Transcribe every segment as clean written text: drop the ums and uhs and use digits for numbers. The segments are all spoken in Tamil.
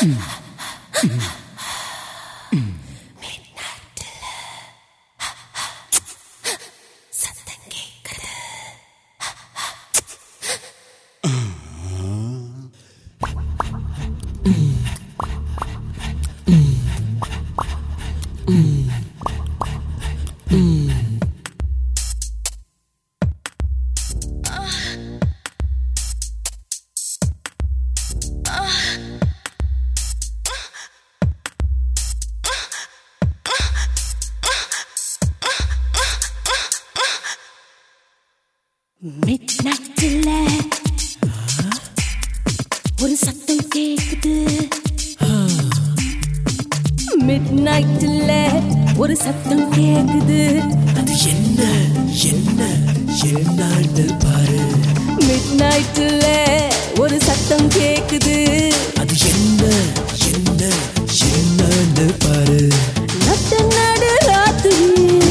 மிட்நைட்ல ஒரு சத்தம் கேக்குது. மிட்நைட்ல ஒரு சத்தம் கேக்குது. அது என்ன என்ன என்னன்னு பாரு. மிட்நைட்ல ஒரு சத்தம் கேக்குது. அது என்ன என்ன என்னன்னு பாரு. நட்ட நடு ராத்திரி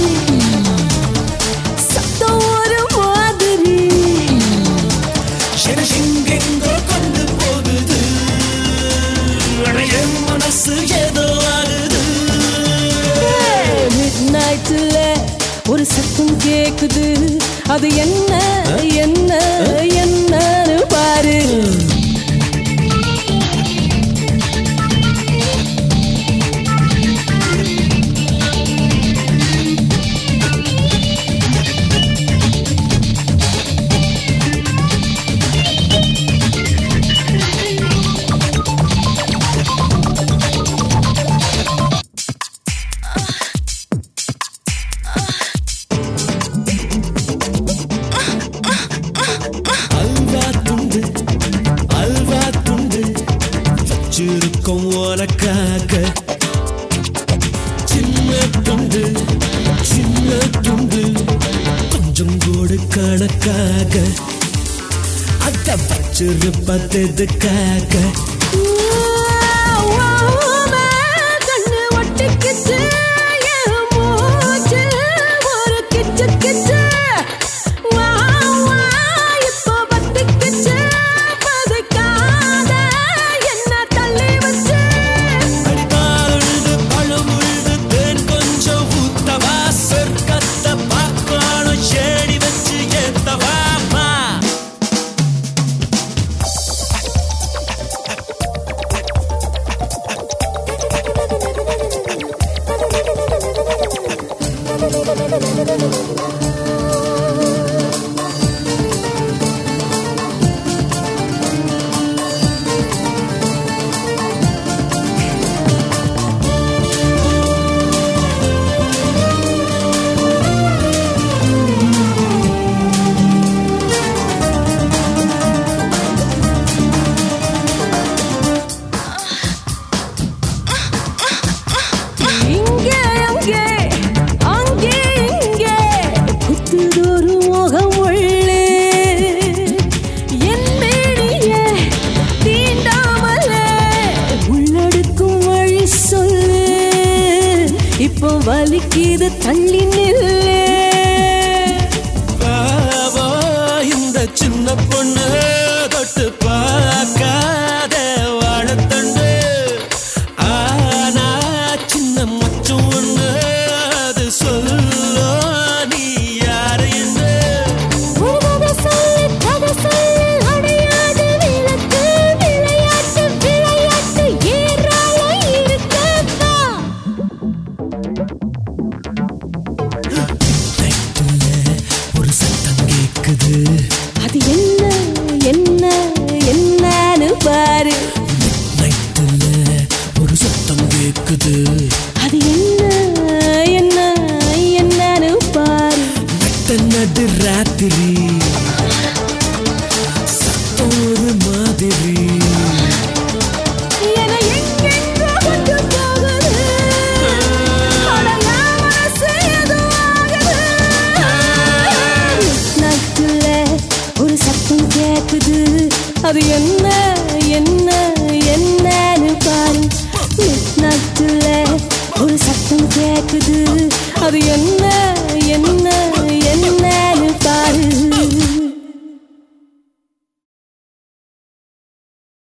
சத்தம் ஒரு மாதிரி எங்கெங்கோ கொண்டு போகுது. என் மனசு ஏதோ ஆகுது. மிட்நைட்ல ஒரு சத்தம் கேக்குது. அது என்ன என்ன என்னன்னு பாரு. இருக்கும் உனக்காக சின்ன துண்டு கொஞ்சம் கூட கணக்காக அத வச்சிருப்பதுக்காக கண்ணு ஒட்டிக்கிச்சு என் மூச்சு ஒரு கிச்சு கிச்சு. இப்போ பத்திக்கிச்சு பதுக்காத என்ன தள்ளி வச்சு. அடிபாருது பழுமுழுது தேன் கொஞ்சம் ஊத்தவா. சொர்க்கத்தை பார்க்கணும் ஏடி வச்சு ஏத்தவாமா. இப்போ வலிக்குது தள்ளி நில்லே. பாவா இந்த சின்ன பொண்ணு தொட்டு பார்க்காத வாழத்தண்டு. ஆனா சின்ன மச்சம் ஒண்ணு அது சொல்லோ நீ யாரு என்று. அது என்ன என்ன என்னன்னு பாரு. நைட்டுல ஒரு சத்தம் கேக்குது. அது என்ன என்ன என்னன்னு பாரு. நட்ட நடு ராத்திரி சத்தம் ஒரு மாதிரி. ஒரு சத்தம் கேக்குது. அது என்ன